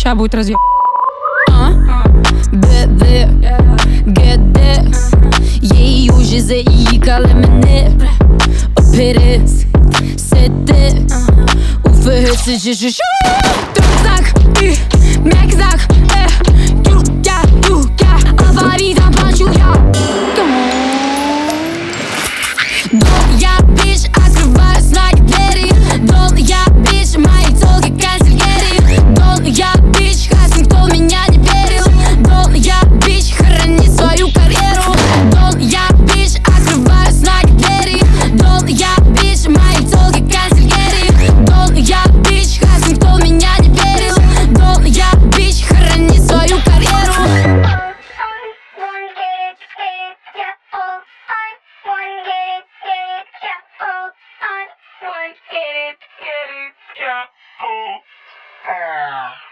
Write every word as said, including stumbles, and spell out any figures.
Ща будет разъем. Бебе, гебе, їй уже заїкали мене. Опери, сети, уфигеси, жижижу. Трузак, і мекзак, е, юя, юя, аварійна плачу я. Дом я більш, открываю знаки двері. Дом я більш, мои толки консильери. Дом я більш, хоть никто в меня не верил. Дом я більш, храни свою карьеру. Дом я більш, открываю знаки двері. Дом я більш, мои толки консильери. Дом я більш, хоть никто в меня не верил. Дом я більш, храни свою карьеру. Get it, get it, yeah, oh, ah.